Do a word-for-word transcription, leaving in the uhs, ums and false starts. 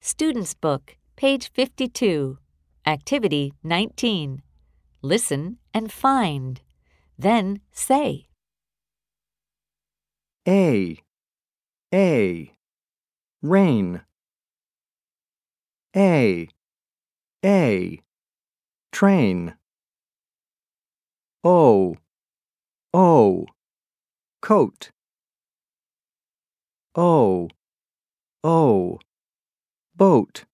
Student's Book, page fifty-two. Activity nineteen. Listen and find. Then say. A, A, rain. A, A, train. O, O, coat. O, O, boat.